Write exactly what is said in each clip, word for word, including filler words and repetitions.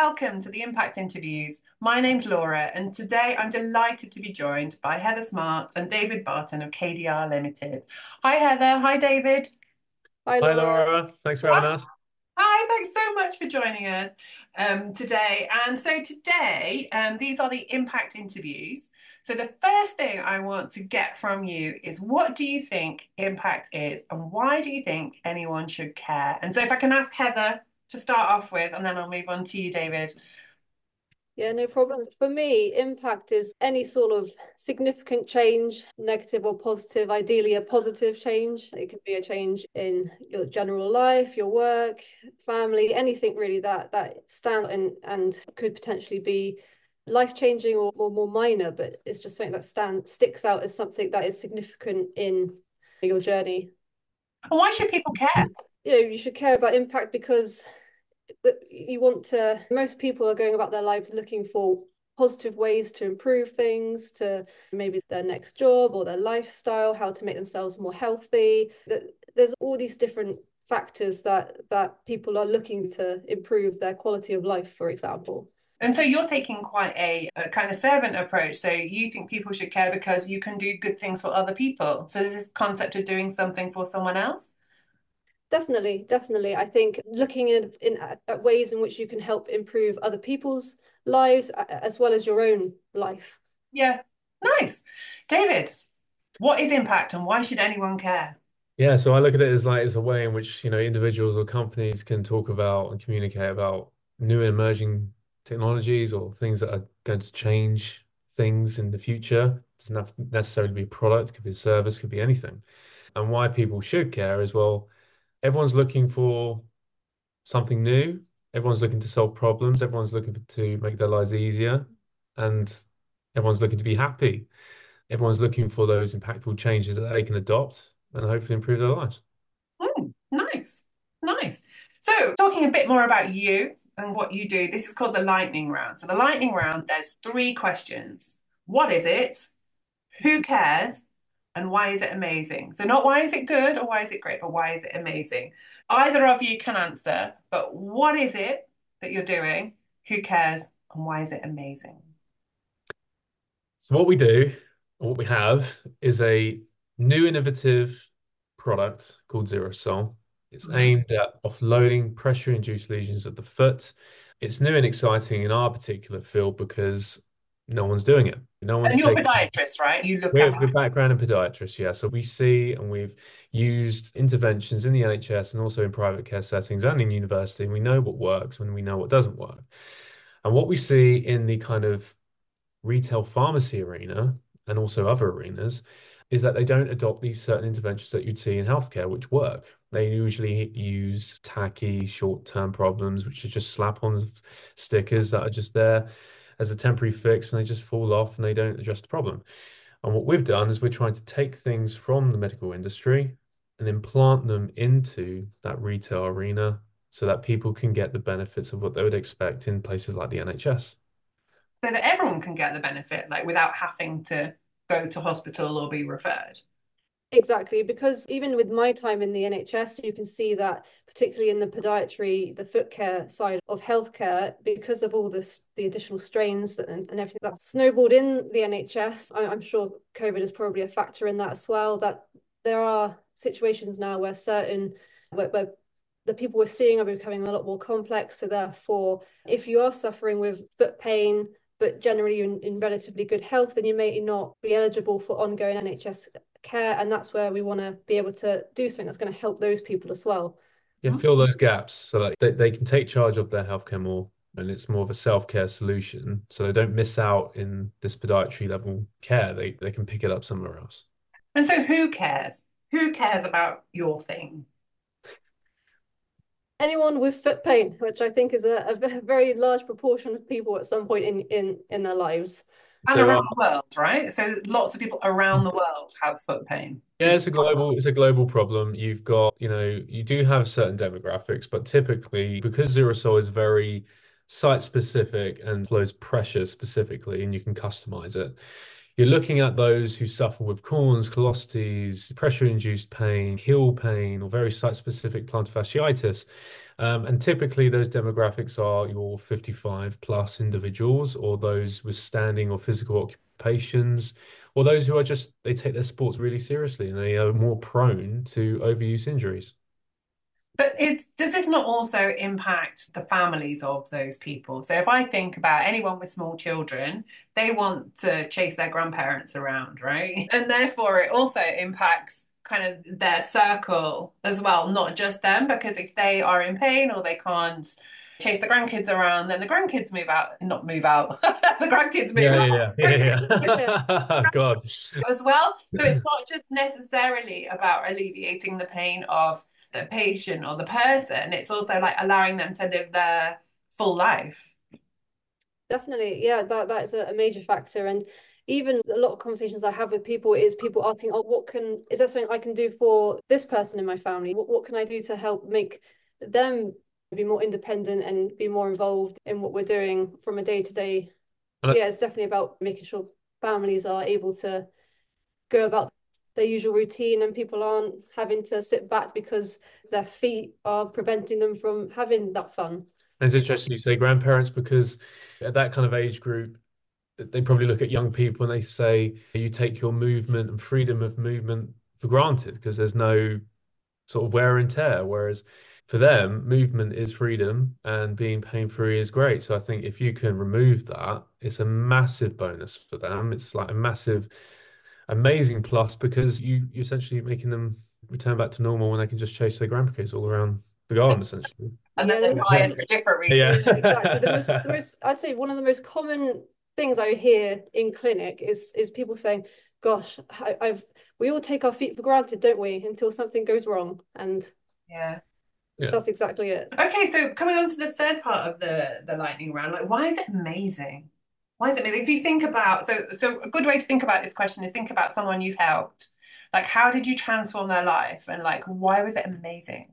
welcome to the Impact Interviews. My name's Laura, and today I'm delighted to be joined by Heather Smart and David Barton of K D R Limited. Hi, Heather. Hi, David. Hi, Hi Laura. Laura, thanks for having us. Hi, thanks so much for joining us um, today. And so today, um, these are the Impact Interviews. So the first thing I want to get from you is what do you think impact is, and why do you think anyone should care? And so if I can ask Heather to start off with, and then I'll move on to you, David. Yeah, no problems. For me, impact is any sort of significant change, negative or positive, ideally a positive change. It could be a change in your general life, your work, family, anything really that that stands and and could potentially be life-changing or, or more minor, but it's just something that stands sticks out as something that is significant in your journey. And why should people care? You know, you should care about impact because you want to, most people are going about their lives looking for positive ways to improve things, to maybe their next job or their lifestyle, how to make themselves more healthy. There's all these different factors that that people are looking to improve their quality of life, for example. And so you're taking quite a, a kind of servant approach. So you think people should care because you can do good things for other people. So this is concept of doing something for someone else. Definitely, definitely. I think looking in, in at ways in which you can help improve other people's lives as well as your own life. Yeah, nice. David, what is impact and why should anyone care? Yeah, so I look at it as like it's a way in which, you know, individuals or companies can talk about and communicate about new and emerging technologies or things that are going to change things in the future. It doesn't have to necessarily be a product, it could be a service, could be anything. And why people should care as well, everyone's looking for something new. Everyone's looking to solve problems. Everyone's looking to make their lives easier. And everyone's looking to be happy. Everyone's looking for those impactful changes that they can adopt and hopefully improve their lives. Oh, nice, nice. So talking a bit more about you and what you do, this is called the lightning round. So the lightning round, there's three questions. What is it? Who cares? And why is it amazing? So not why is it good or why is it great, but why is it amazing? Either of you can answer, but what is it that you're doing? Who cares? And why is it amazing? So what we do, what we have is a new innovative product called Zero Sol. It's Mhm. aimed at offloading pressure-induced lesions at the foot. It's new and exciting in our particular field because no one's doing it. No one's And you're a taking. podiatrist, right? You look We at have a background in podiatrists, yeah. So we see and we've used interventions in the N H S and also in private care settings and in university. And we know what works and we know what doesn't work. And what we see in the kind of retail pharmacy arena and also other arenas is that they don't adopt these certain interventions that you'd see in healthcare, which work. They usually use tacky short-term problems, which are just slap-on stickers that are just there as a temporary fix and they just fall off and they don't address the problem. And what we've done is we're trying to take things from the medical industry and implant them into that retail arena so that people can get the benefits of what they would expect in places like the N H S. so that everyone can get the benefit, like without having to go to hospital or be referred. Exactly, because even with my time in the N H S, you can see that particularly in the podiatry, the foot care side of healthcare, because of all this, the additional strains that, and, and everything that's snowballed in the N H S, I, I'm sure COVID is probably a factor in that as well, that there are situations now where certain, where, where the people we're seeing are becoming a lot more complex. So therefore, if you are suffering with foot pain, but generally in, in relatively good health, then you may not be eligible for ongoing N H S care, and that's where we want to be able to do something that's going to help those people as well. Yeah, fill those gaps so that they, they can take charge of their healthcare more and it's more of a self-care solution. So they don't miss out in this podiatry level care. They they can pick it up somewhere else. And so who cares? Who cares about your thing? Anyone with foot pain, which I think is a, a very large proportion of people at some point in in in their lives. And So around uh, the world, right? So lots of people around the world have foot pain. yeah, It's it's a global it's a global problem. You've got, you know, you do have certain demographics, but typically because Zerosol is very site specific and flows pressure specifically and you can customize it, you're looking at those who suffer with corns, callosities, pressure-induced pain, heel pain, or very site-specific plantar fasciitis. Um, and typically those demographics are your fifty-five plus individuals, or those with standing or physical occupations, or those who are just, they take their sports really seriously and they are more prone to overuse injuries. But is does this not also impact the families of those people? So if I think about anyone with small children, they want to chase their grandparents around, right? And therefore it also impacts kind of their circle as well, not just them, because if they are in pain or they can't chase the grandkids around, then the grandkids move out, not move out, the grandkids move Yeah, out yeah, yeah, yeah, yeah. God. as well. So it's not just necessarily about alleviating the pain of the patient or the person, it's also like allowing them to live their full life. Definitely, yeah, that that is a major factor. And even a lot of conversations I have with people is people asking, oh, what can, is there something I can do for this person in my family? What, what can I do to help make them be more independent and be more involved in what we're doing from a day to day? Yeah, it's definitely about making sure families are able to go about their usual routine and people aren't having to sit back because their feet are preventing them from having that fun. It's interesting you say grandparents, because at that kind of age group, they probably look at young people and they say you take your movement and freedom of movement for granted because there's no sort of wear and tear. Whereas for them, movement is freedom and being pain-free is great. So I think if you can remove that, it's a massive bonus for them. It's like a massive, amazing plus because you you're essentially making them return back to normal when they can just chase their grandkids all around the garden, essentially. And Yeah, then they the, buy it for different reasons. Yeah. yeah, exactly. The most, the most, I'd say one of the most common things I hear in clinic is is people saying, "Gosh, I, I've we all take our feet for granted, don't we, until something goes wrong?" And Yeah. Yeah. that's exactly it. Okay, so coming on to the third part of the the lightning round, like why is it amazing? Why is it amazing? If you think about, so so a good way to think about this question is think about someone you've helped. Like how did you transform their life and like why was it amazing?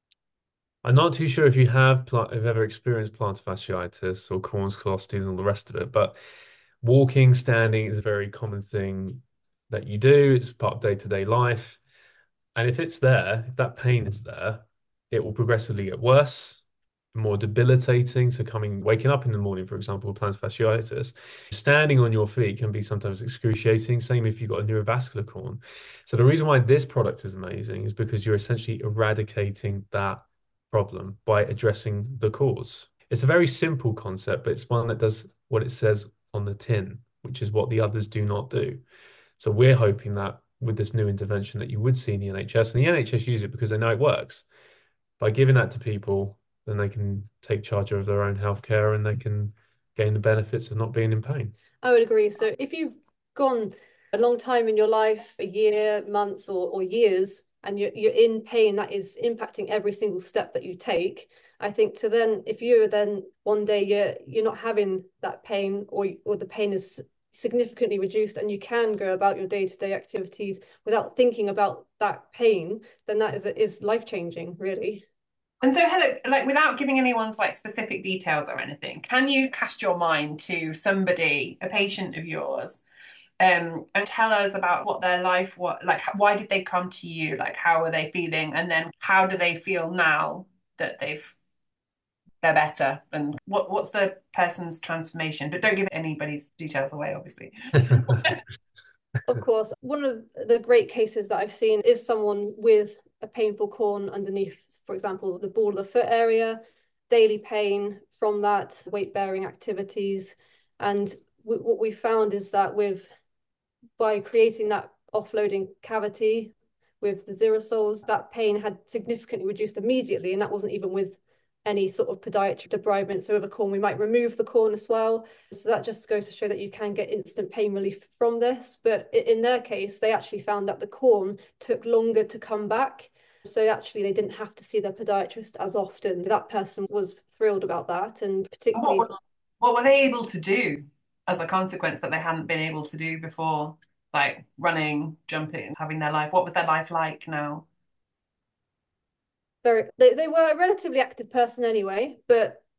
I'm not too sure if you have, pla- have ever experienced plantar fasciitis or Corns callosities and all the rest of it, but walking, standing is a very common thing that you do. It's part of day-to-day life. And if it's there, if that pain is there, it will progressively get worse, more debilitating. So coming, waking up in the morning, for example, with plantar fasciitis, standing on your feet can be sometimes excruciating. Same if you've got a neurovascular corn. So the reason why this product is amazing is because you're essentially eradicating that problem by addressing the cause. It's a very simple concept, but it's one that does what it says on the tin, which is what the others do not do. So we're hoping that with this new intervention that you would see in the N H S, and the N H S use it because they know it works. By giving that to people, then they can take charge of their own healthcare and they can gain the benefits of not being in pain. I would agree. So if you've gone a long time in your life, a year, months, or or years, and you're you're in pain that is impacting every single step that you take, I think to then if you're then one day you're you're not having that pain or or the pain is significantly reduced and you can go about your day-to-day activities without thinking about that pain, then that is is life-changing, really. And so Heather, like without giving anyone's like specific details or anything, can you cast your mind to somebody, a patient of yours, um, and tell us about what their life, what like why did they come to you? Like how are they feeling? And then how do they feel now that they've they're better? And what what's the person's transformation? But don't give anybody's details away, obviously. Of course, one of the great cases that I've seen is someone with a painful corn underneath, for example, the ball of the foot area, daily pain from that, weight-bearing activities. And w what we found is that with by creating that offloading cavity with the Zerosols, that pain had significantly reduced immediately, and that wasn't even with any sort of podiatry debridement. So with a corn, we might remove the corn as well. So that just goes to show that you can get instant pain relief from this. But in their case, they actually found that the corn took longer to come back. So actually they didn't have to see their podiatrist as often. That person was thrilled about that. And particularly... What, what were they able to do as a consequence that they hadn't been able to do before? Like running, jumping, having their life. What was their life like now? Very, they, they were a relatively active person anyway, but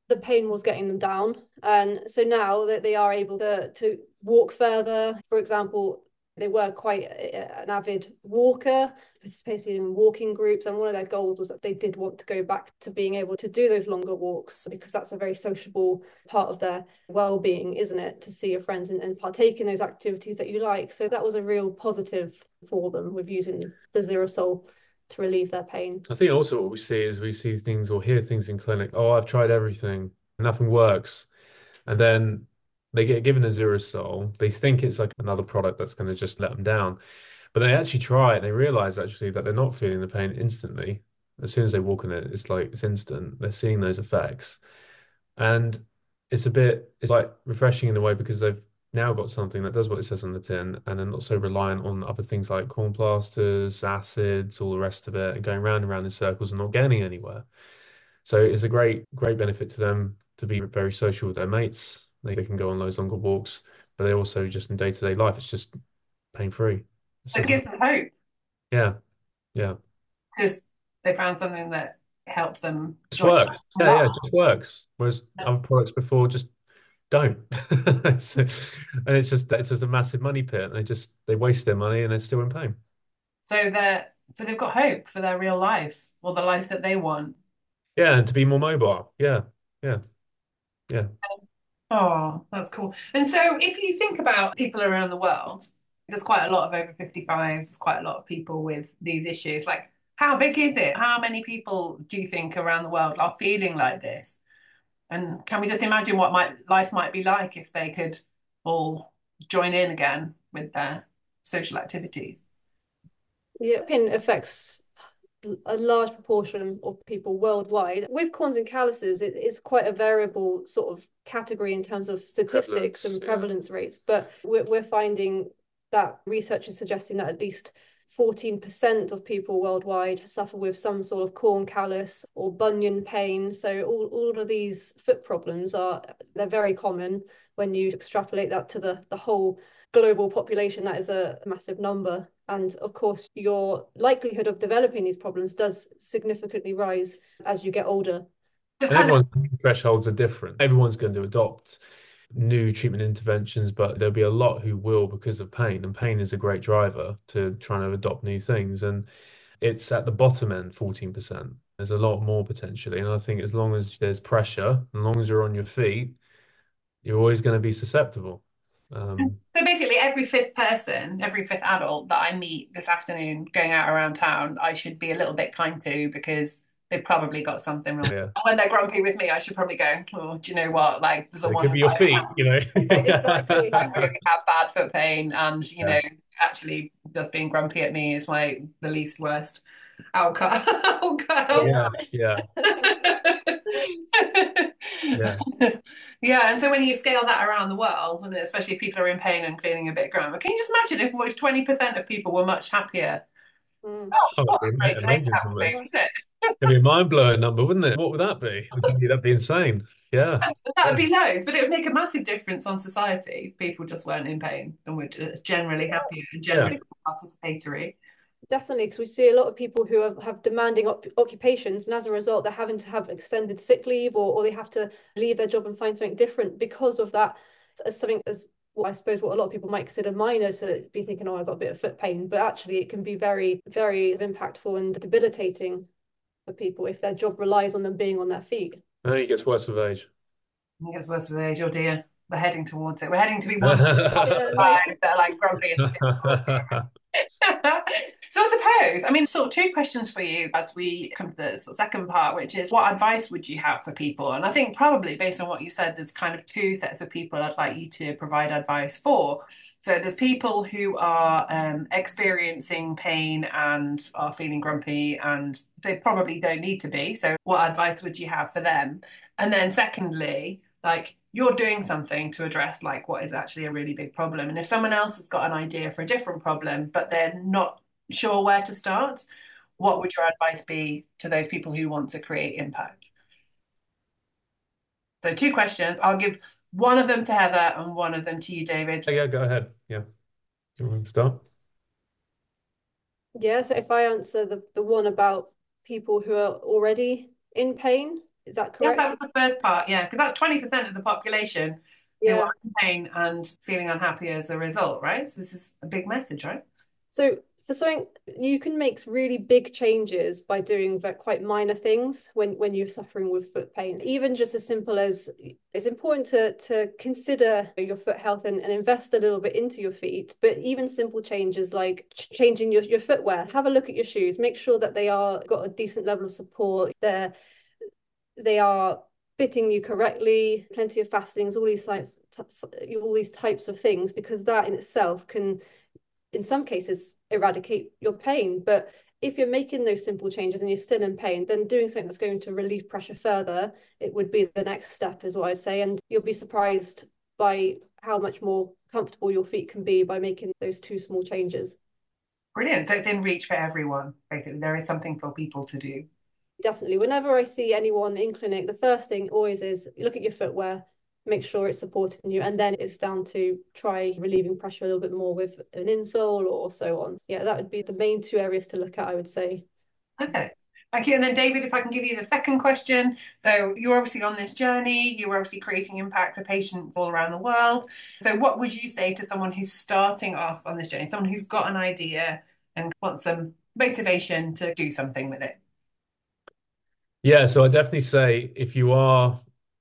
the pain was getting them down. And so now that they are able to to walk further, for example, they were quite a, an avid walker, participating in walking groups, and one of their goals was that they did want to go back to being able to do those longer walks, because that's a very sociable part of their well-being, isn't it, to see your friends and, and partake in those activities that you like. So that was a real positive for them with using the Zerosol to relieve their pain. I think also what we see is we see things or hear things in clinic. Oh, I've tried everything, nothing works. And then they get given a Zerosol. They think it's like another product that's going to just let them down. But they actually try it. They realize actually that they're not feeling the pain instantly. As soon as they walk in it, it's like it's instant. They're seeing those effects. And it's a bit, it's like refreshing in a way because they've now got something that does what it says on the tin and they're not so reliant on other things like corn plasters, acids, all the rest of it, and going round and round in circles and not getting anywhere. So it's a great, great benefit to them to be very social with their mates. They, they can go on those longer walks, but they also just in day-to-day life, it's just pain-free. So it gives them hope. Yeah, yeah. Because they found something that helped them. Just work. Yeah, yeah, it just works. Whereas other products before just don't. So, and it's just it's just a massive money pit. And they just they waste their money and they're still in pain. So they're so they've got hope for their real life or the life that they want. Yeah, and to be more mobile. Yeah, yeah, yeah. Oh, that's cool. And so if you think about people around the world, there's quite a lot of over fifty-fives, there's quite a lot of people with these issues. Like, how big is it? How many people do you think around the world are feeling like this? And can we just imagine what might life might be like if they could all join in again with their social activities? Yeah, pain affects a large proportion of people worldwide. With corns and calluses, it is quite a variable sort of category in terms of statistics Prevalence, and yeah. prevalence rates, but we're, we're finding that research is suggesting that at least fourteen percent of people worldwide suffer with some sort of corn callus or bunion pain. So all, all of these foot problems are, they're very common. When you extrapolate that to the, the whole global population, that is a massive number. And of course, your likelihood of developing these problems does significantly rise as you get older. Just And kind of, everyone's thresholds are different. Everyone's going to adopt new treatment interventions, but there'll be a lot who will because of pain. And pain is a great driver to trying to adopt new things. And it's at the bottom end, fourteen percent. There's a lot more potentially. And I think as long as there's pressure, as long as you're on your feet, you're always going to be susceptible. Um, so basically every fifth person, every fifth adult that I meet this afternoon going out around town, I should be a little bit kind to because they've probably got something wrong. yeah. When they're grumpy with me, I should probably go, oh, do you know what? Like, there's a It one could in be your five feet, chance you know. Exactly. I really have bad foot pain, and you know, Yeah. actually, just being grumpy at me is like the least worst outcome. Yeah, yeah, yeah. Yeah, and so when you scale that around the world, and especially if people are in pain and feeling a bit grumpy, can you just imagine if twenty percent of people were much happier? Mm. Oh, Oh, what a it'd be great ama- place amazing that for would me. be, wouldn't it? It'd be a mind-blowing number, wouldn't it? What would that be? That'd be insane. Yeah, That would yeah, be loads, but it would make a massive difference on society if people just weren't in pain and were just generally happier and yeah. generally participatory. Definitely, because we see a lot of people who have, have demanding op occupations, and as a result, they're having to have extended sick leave, or, or they have to leave their job and find something different because of that. As something as well, I suppose what a lot of people might consider minor, to be thinking, oh, I've got a bit of foot pain, but actually it can be very, very impactful and debilitating for people if their job relies on them being on their feet. I think it gets worse with age. I think it's worse with age, oh dear. We're heading towards it. We're heading to be one of Yeah, the nice. five that are like grumpy and so I suppose, I mean, sort of two questions for you as we come to the sort of second part, which is what advice would you have for people? And I think probably based on what you said, there's kind of two sets of people I'd like you to provide advice for. So there's people who are um, experiencing pain and are feeling grumpy, and they probably don't need to be. So what advice would you have for them? And then secondly, like you're doing something to address like what is actually a really big problem. And if someone else has got an idea for a different problem, but they're not sure where to start, what would your advice be to those people who want to create impact? So two questions. I'll give one of them to Heather and one of them to you, David. Yeah, go ahead. Yeah. You want to start? Yeah, so if I answer the, the one about people who are already in pain, Is that Yeah, correct? that was the first part. Yeah, because that's twenty percent of the population who Yeah. are in pain and feeling unhappy as a result, right? So this is a big message, right? So for something, you can make really big changes by doing quite minor things when when you're suffering with foot pain. Even just as simple as, it's important to to consider your foot health and, and invest a little bit into your feet. But even simple changes like changing your, your footwear, have a look at your shoes, make sure that they are got a decent level of support. They're they are fitting you correctly, plenty of fastenings, all these types, all these types of things, because that in itself can, in some cases, eradicate your pain. But if you're making those simple changes and you're still in pain, then doing something that's going to relieve pressure further, it would be the next step, is what I'd say. And you'll be surprised by how much more comfortable your feet can be by making those two small changes. Brilliant. So it's in reach for everyone, basically. There is something for people to do. Definitely. Whenever I see anyone in clinic, the first thing always is look at your footwear, make sure it's supporting you, and then it's down to try relieving pressure a little bit more with an insole or so on. Yeah, that would be the main two areas to look at, I would say. Okay. Thank you. And then, David, if I can give you the second question. So, you're obviously on this journey, you're obviously creating impact for patients all around the world. So, what would you say to someone who's starting off on this journey, someone who's got an idea and wants some motivation to do something with it? Yeah, so I definitely say if you are,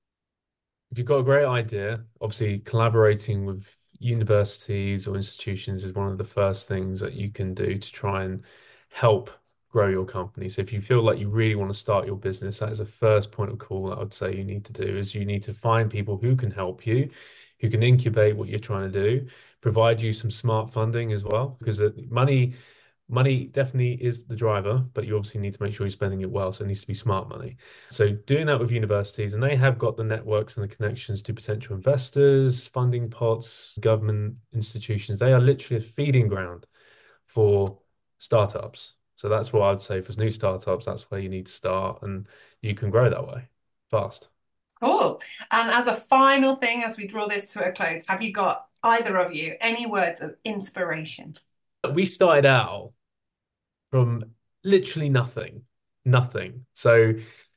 if you've got a great idea, obviously collaborating with universities or institutions is one of the first things that you can do to try and help grow your company. So if you feel like you really want to start your business, that is the first point of call that I would say you need to do, is you need to find people who can help you, who can incubate what you're trying to do, provide you some smart funding as well, because money money definitely is the driver, but you obviously need to make sure you're spending it well. So it needs to be smart money. So doing that with universities, and they have got the networks and the connections to potential investors, funding pots, government institutions. They are literally a feeding ground for startups. So that's what I'd say for new startups. That's where you need to start, and you can grow that way fast. Cool. And as a final thing, as we draw this to a close, have you got, either of you, any words of inspiration? We started out from literally nothing, nothing. So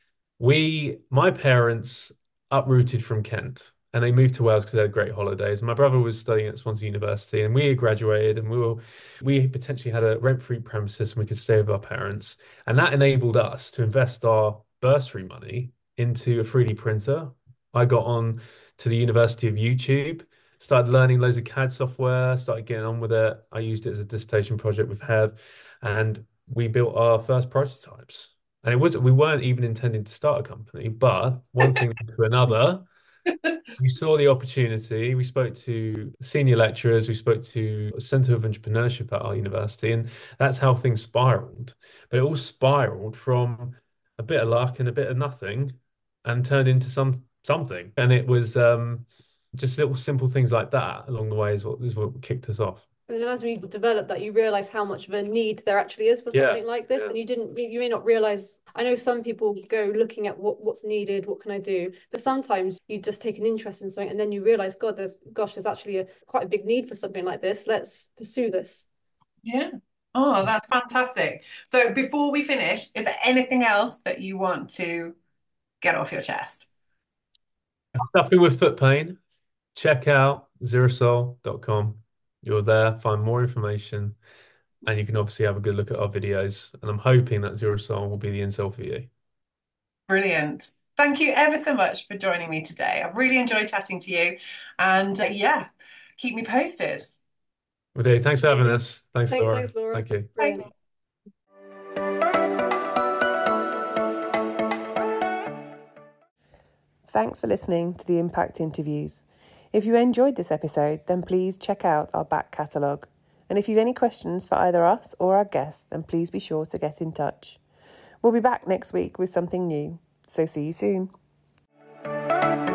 we, my parents uprooted from Kent and they moved to Wales because they had great holidays. My brother was studying at Swansea University and we had graduated and we were, we potentially had a rent-free premises and we could stay with our parents. And that enabled us to invest our bursary money into a three D printer. I got on to the University of YouTube, started learning loads of C A D software, started getting on with it. I used it as a dissertation project with Hev, and we built our first prototypes. And it was, we weren't even intending to start a company, but one thing to another, we saw the opportunity. We spoke to senior lecturers, we spoke to a Centre of Entrepreneurship at our university, and that's how things spiraled. But it all spiraled from a bit of luck and a bit of nothing and turned into some something. And it was um, just little simple things like that along the way is what is what kicked us off. And then as we develop that, you realize how much of a need there actually is for Yeah, something like this. yeah. And you didn't, you may not realize, I know some people go looking at what, what's needed, what can I do? But sometimes you just take an interest in something and then you realize, God, there's, gosh, there's actually a quite a big need for something like this. Let's pursue this. Yeah. Oh, that's fantastic. So before we finish, is there anything else that you want to get off your chest? Suffering with foot pain, check out xerosol dot com. You're there, find more information, and you can obviously have a good look at our videos. And I'm hoping that Xerosol will be the insole for you. Brilliant. Thank you ever so much for joining me today. I've really enjoyed chatting to you. And uh, yeah, keep me posted. Well, Dave, thanks for having us. Thanks, Thanks, Laura. thanks, Laura. Thank you. Brilliant. Thanks. Thanks for listening to the Impact Interviews. If you enjoyed this episode, then please check out our back catalogue. And if you've any questions for either us or our guests, then please be sure to get in touch. We'll be back next week with something new, so see you soon.